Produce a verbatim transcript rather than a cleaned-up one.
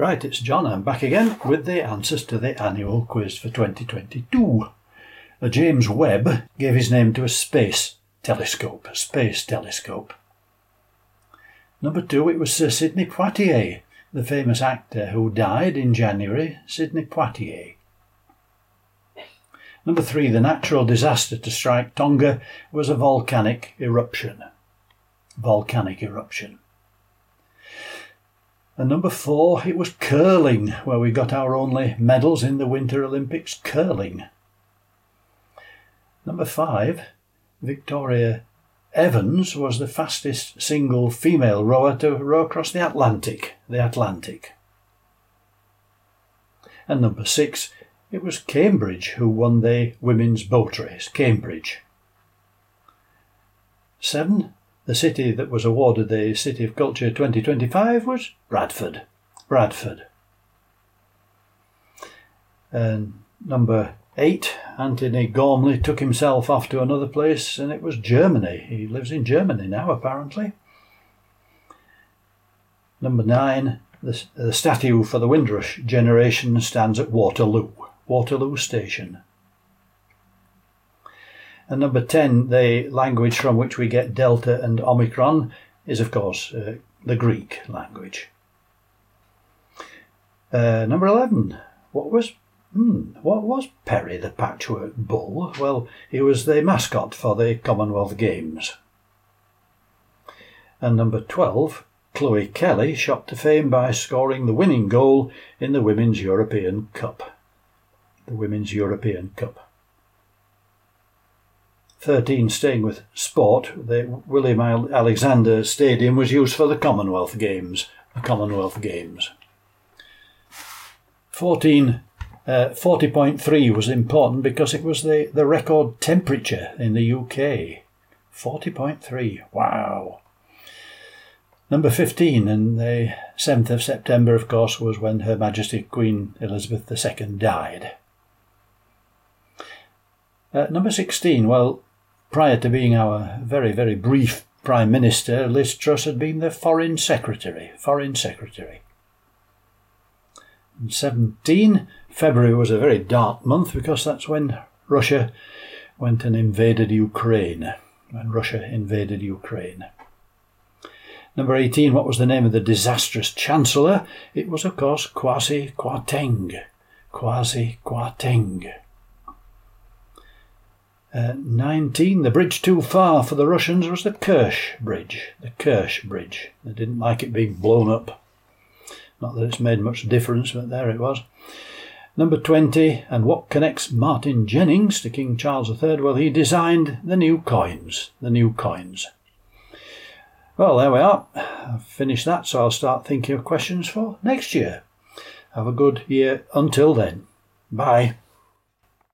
Right, it's John. I'm back again with the answers to the annual quiz for twenty twenty-two. Uh, James Webb gave his name to a space telescope, a space telescope. Number two, it was Sir Sidney Poitier, the famous actor who died in January, Sidney Poitier. Number three, the natural disaster to strike Tonga was a volcanic eruption. Volcanic eruption. And number four, it was curling, where we got our only medals in the Winter Olympics, curling. Number five, Victoria Evans was the fastest single female rower to row across the Atlantic, the Atlantic. And number six, it was Cambridge who won the women's boat race, Cambridge. Seven, the city that was awarded the City of Culture twenty twenty-five was Bradford. Bradford. And number eight, Anthony Gormley took himself off to another place, and it was Germany. He lives in Germany now, apparently. Number nine, the, the statue for the Windrush generation stands at Waterloo. Waterloo Station. And number ten, the language from which we get Delta and Omicron is, of course, uh, the Greek language. Uh, number eleven, what was hmm, what was Perry the Patchwork Bull? Well, he was the mascot for the Commonwealth Games. And number twelve, Chloe Kelly shot to fame by scoring the winning goal in the Women's European Cup. The Women's European Cup. thirteen, staying with sport, the William Alexander Stadium was used for the Commonwealth Games. The Commonwealth Games. fourteen, uh, forty point three was important because it was the, the record temperature in the U K. forty point three, wow. Number fifteen, and the seventh of September, of course, was when Her Majesty Queen Elizabeth the Second died. Uh, number sixteen, well, prior to being our very, very brief Prime Minister, Liz Truss had been the Foreign Secretary. Foreign Secretary. And seventeen, February was a very dark month because that's when Russia went and invaded Ukraine. When Russia invaded Ukraine. Number eighteen, what was the name of the disastrous Chancellor? It was, of course, Kwasi Kwarteng. Kwasi Kwarteng. Uh, nineteen, the bridge too far for the Russians was the Kerch Bridge. The Kerch Bridge. They didn't like it being blown up. Not that it's made much difference, but there it was. Number twenty, and what connects Martin Jennings to King Charles the Third? Well, he designed the new coins. The new coins. Well, there we are. I've finished that, so I'll start thinking of questions for next year. Have a good year until then. Bye.